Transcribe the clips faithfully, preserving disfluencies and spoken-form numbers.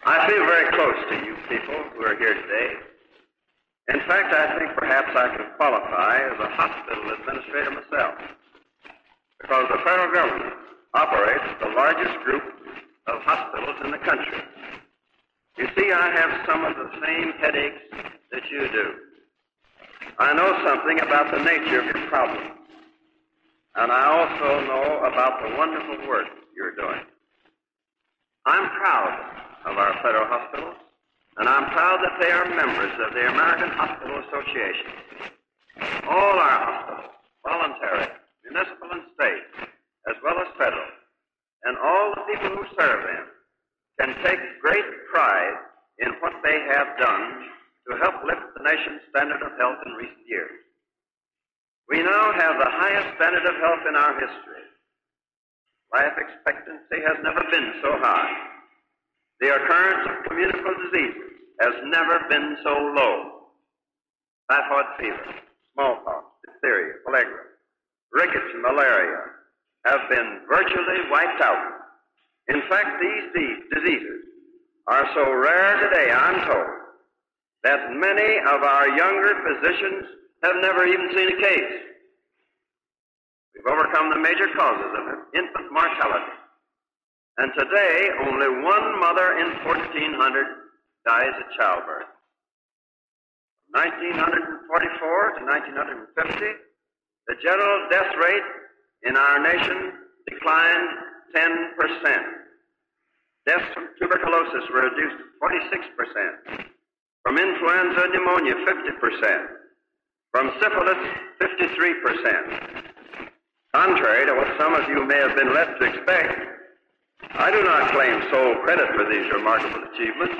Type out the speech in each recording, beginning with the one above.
I feel very close to you people who are here today. In fact, I think perhaps I can qualify as a hospital administrator myself, because the federal government operates the largest group of hospitals in the country. You see, I have some of the same headaches that you do. I know something about the nature of your problem, and I also know about the wonderful work you're doing. I'm proud of our federal hospitals, and I'm proud that they are members of the American Hospital Association. All our hospitals, voluntary, municipal and state, as well as federal, and all the people who serve them can take great pride in what they have done to help lift the nation's standard of health in recent years. We now have the highest standard of health in our history. Life expectancy has never been so high. The occurrence of communicable diseases has never been so low. Typhoid fever, smallpox, diphtheria, pellagra, rickets, and malaria have been virtually wiped out. In fact, these diseases are so rare today, I'm told, that many of our younger physicians have never even seen a case. We've overcome the major causes of infant mortality. And today, only one mother in fourteen hundred dies at childbirth. From nineteen forty-four to nineteen fifty, the general death rate in our nation declined ten percent. Deaths from tuberculosis were reduced to forty-six percent. From influenza and pneumonia, fifty percent. From syphilis, fifty-three percent. Contrary to what some of you may have been led to expect, I do not claim sole credit for these remarkable achievements.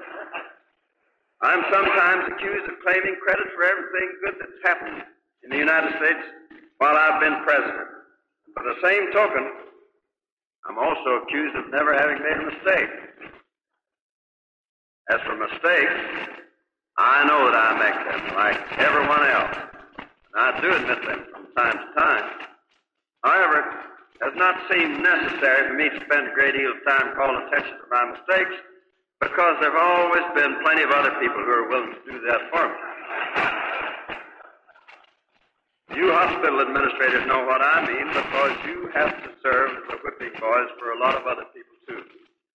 I'm sometimes accused of claiming credit for everything good that's happened in the United States while I've been president. By the same token, I'm also accused of never having made a mistake. As for mistakes, I know that I make them like everyone else. And I do admit them from time to time. However, it has not seemed necessary for me to spend a great deal of time calling attention to my mistakes, because there have always been plenty of other people who are willing to do that for me. You hospital administrators know what I mean, because you have to serve as the whipping boys for a lot of other people, too.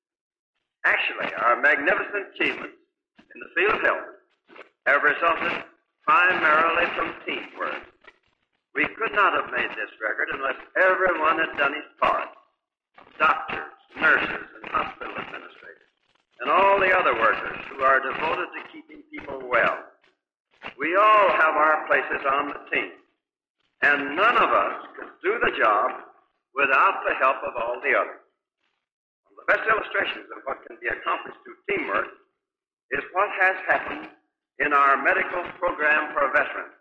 Actually, our magnificent achievements in the field of health have resulted primarily from teamwork. We could not have made this record unless everyone had done his part. Doctors, nurses, and hospital administrators, and all the other workers who are devoted to keeping people well. We all have our places on the team, and none of us could do the job without the help of all the others. One of the best illustrations of what can be accomplished through teamwork is what has happened in our medical program for veterans.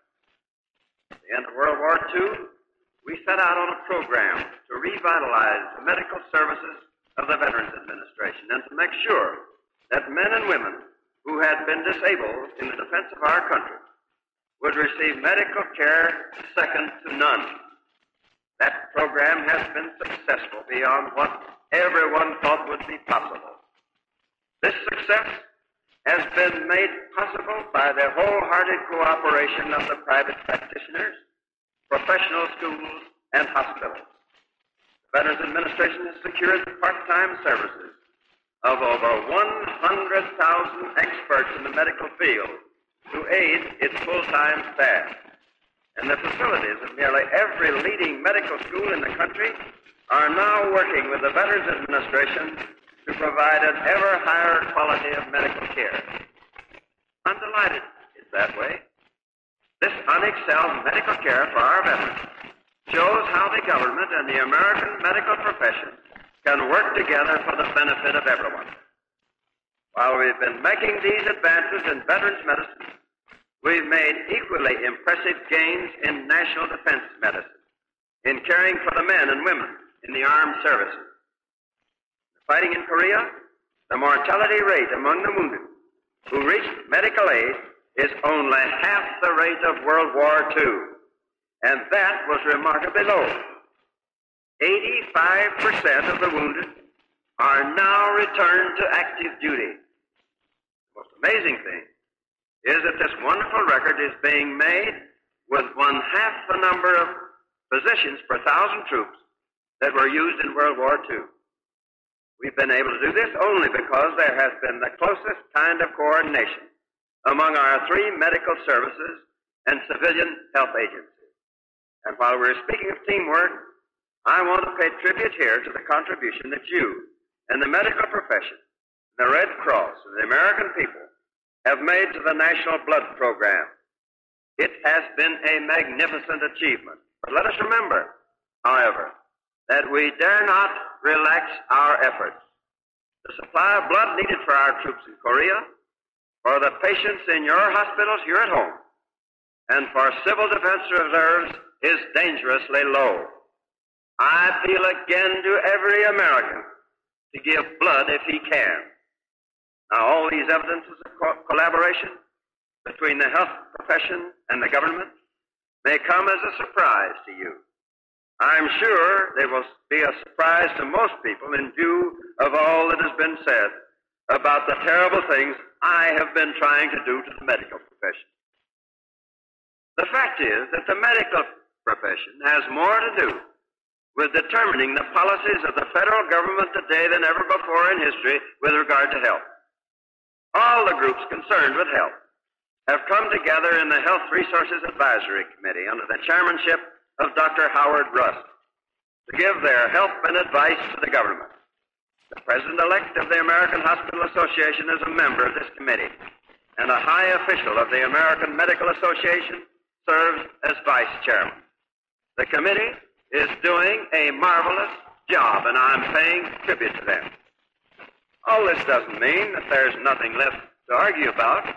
At the end of World War Two, we set out on a program to revitalize the medical services of the Veterans Administration and to make sure that men and women who had been disabled in the defense of our country would receive medical care second to none. That program has been successful beyond what everyone thought would be possible. This success has been made possible by the wholehearted cooperation of the private practitioners, professional schools, and hospitals. The Veterans Administration has secured the part-time services of over one hundred thousand experts in the medical field to aid its full-time staff. And the facilities of nearly every leading medical school in the country are now working with the Veterans Administration to provide an ever higher quality of medical care. I'm delighted it's that way. This unexcelled medical care for our veterans shows how the government and the American medical profession can work together for the benefit of everyone. While we've been making these advances in veterans medicine, we've made equally impressive gains in national defense medicine, in caring for the men and women in the armed services. Fighting in Korea, the mortality rate among the wounded who reached medical aid is only half the rate of World War Two, and that was remarkably low. eighty-five percent of the wounded are now returned to active duty. The most amazing thing is that this wonderful record is being made with one half the number of physicians per thousand troops that were used in World War Two. We've been able to do this only because there has been the closest kind of coordination among our three medical services and civilian health agencies. And while we're speaking of teamwork, I want to pay tribute here to the contribution that you and the medical profession, the Red Cross, and the American people have made to the National Blood Program. It has been a magnificent achievement. But let us remember, however, that we dare not relax our efforts. The supply of blood needed for our troops in Korea, for the patients in your hospitals here at home, and for civil defense reserves is dangerously low. I appeal again to every American to give blood if he can. Now, all these evidences of co- collaboration between the health profession and the government may come as a surprise to you. I'm sure they will be a surprise to most people in view of all that has been said about the terrible things I have been trying to do to the medical profession. The fact is that the medical profession has more to do with determining the policies of the federal government today than ever before in history with regard to health. All the groups concerned with health have come together in the Health Resources Advisory Committee under the chairmanship of Doctor Howard Rust to give their help and advice to the government. The president-elect of the American Hospital Association is a member of this committee, and a high official of the American Medical Association serves as vice chairman. The committee is doing a marvelous job, and I'm paying tribute to them. All this doesn't mean that there's nothing left to argue about.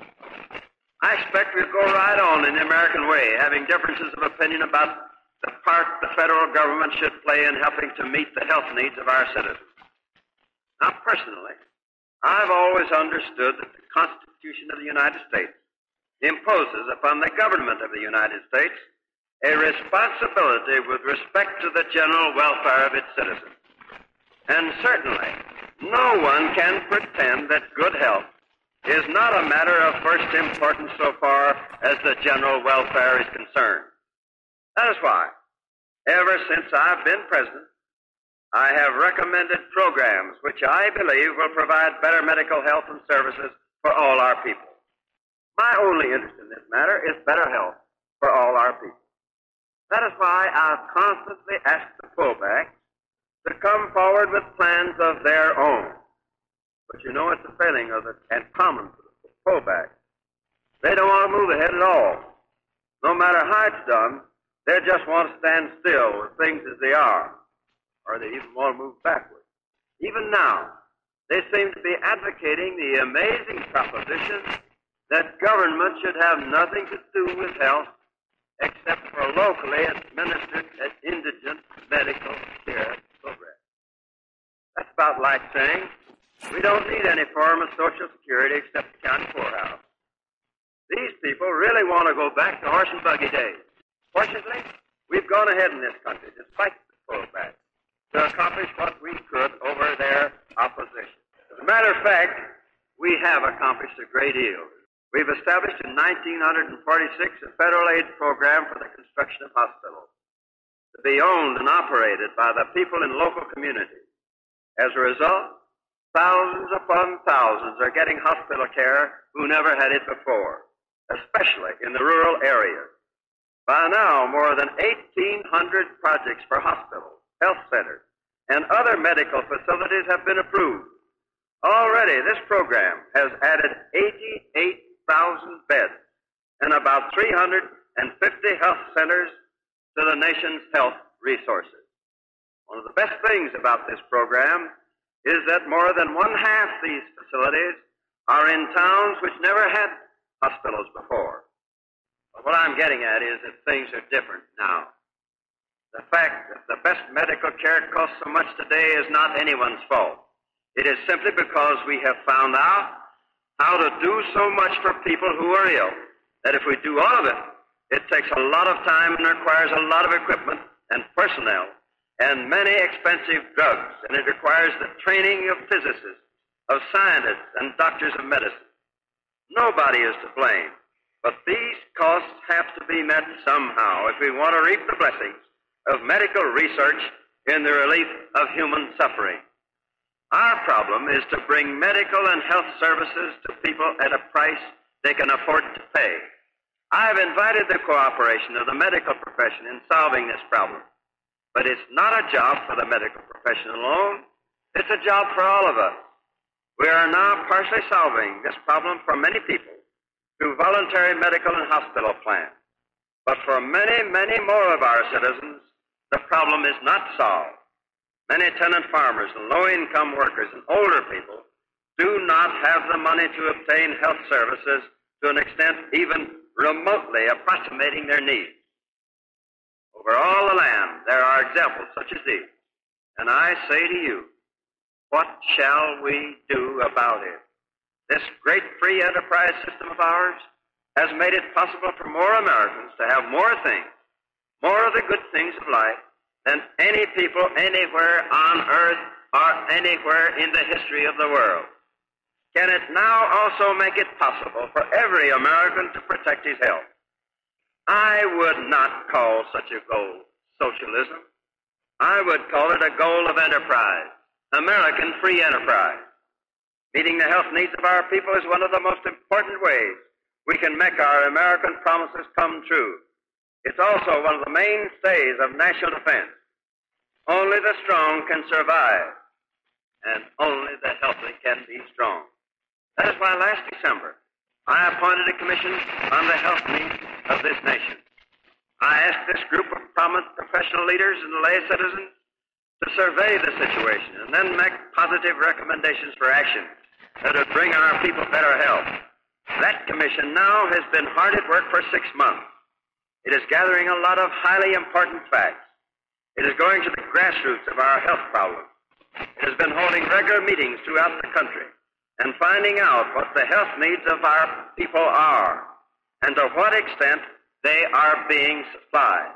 I expect we'll go right on in the American way, having differences of opinion about the part the federal government should play in helping to meet the health needs of our citizens. Now, personally, I've always understood that the Constitution of the United States imposes upon the government of the United States a responsibility with respect to the general welfare of its citizens. And certainly, no one can pretend that good health is not a matter of first importance so far as the general welfare is concerned. That is why, ever since I've been president, I have recommended programs which I believe will provide better medical health and services for all our people. My only interest in this matter is better health for all our people. That is why I've constantly asked the fullbacks to come forward with plans of their own. But you know, it's a failing of the, and common to the fullbacks. They don't want to move ahead at all. No matter how it's done, they just want to stand still with things as they are, or they even want to move backward. Even now, they seem to be advocating the amazing proposition that government should have nothing to do with health except for locally administered and indigent medical care programs. That's about like saying we don't need any form of Social Security except the county poorhouse. These people really want to go back to horse and buggy days. Fortunately, we've gone ahead in this country, despite the pullback, to accomplish what we could over their opposition. As a matter of fact, we have accomplished a great deal. We've established in nineteen forty-six a federal aid program for the construction of hospitals to be owned and operated by the people in local communities. As a result, thousands upon thousands are getting hospital care who never had it before, especially in the rural areas. By now, more than eighteen hundred projects for hospitals, health centers, and other medical facilities have been approved. Already, this program has added eighty-eight thousand beds and about three hundred fifty health centers to the nation's health resources. One of the best things about this program is that more than one half these facilities are in towns which never had hospitals before. But what I'm getting at is that things are different now. The fact that the best medical care costs so much today is not anyone's fault. It is simply because we have found out how to do so much for people who are ill, that if we do all of it, it takes a lot of time and requires a lot of equipment and personnel and many expensive drugs, and it requires the training of physicists, of scientists, and doctors of medicine. Nobody is to blame, but these costs have to be met somehow if we want to reap the blessings of medical research in the relief of human suffering. Our problem is to bring medical and health services to people at a price they can afford to pay. I've invited the cooperation of the medical profession in solving this problem, but it's not a job for the medical profession alone. It's a job for all of us. We are now partially solving this problem for many people through voluntary medical and hospital plans. But for many, many more of our citizens, the problem is not solved. Many tenant farmers and low-income workers and older people do not have the money to obtain health services to an extent even remotely approximating their needs. Over all the land, there are examples such as these. And I say to you, what shall we do about it? This great free enterprise system of ours has made it possible for more Americans to have more things, more of the good things of life, than any people anywhere on earth or anywhere in the history of the world. Can it now also make it possible for every American to protect his health? I would not call such a goal socialism. I would call it a goal of enterprise, American free enterprise. Meeting the health needs of our people is one of the most important ways we can make our American promises come true. It's also one of the mainstays of national defense. Only the strong can survive, and only the healthy can be strong. That is why last December, I appointed a commission on the health needs of this nation. I asked this group of prominent professional leaders and lay citizens to survey the situation and then make positive recommendations for action that would bring our people better health. That commission now has been hard at work for six months. It is gathering a lot of highly important facts. It is going to the grassroots of our health problems. It has been holding regular meetings throughout the country and finding out what the health needs of our people are and to what extent they are being supplied.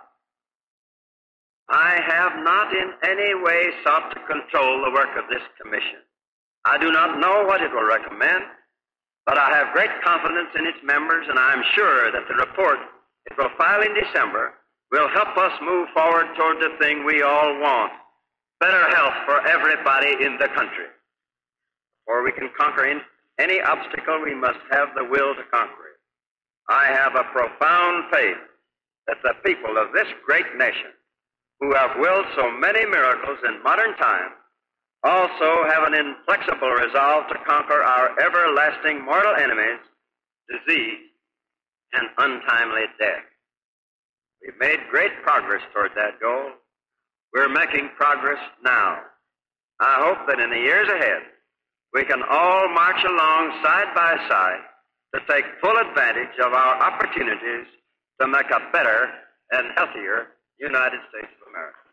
I have not in any way sought to control the work of this commission. I do not know what it will recommend, but I have great confidence in its members, and I am sure that the report it will file in December will help us move forward toward the thing we all want, better health for everybody in the country. Before we can conquer any obstacle, we must have the will to conquer it. I have a profound faith that the people of this great nation, who have willed so many miracles in modern times, also have an inflexible resolve to conquer our everlasting mortal enemies, disease, and untimely death. We've made great progress toward that goal. We're making progress now. I hope that in the years ahead, we can all march along side by side to take full advantage of our opportunities to make a better and healthier United States of America.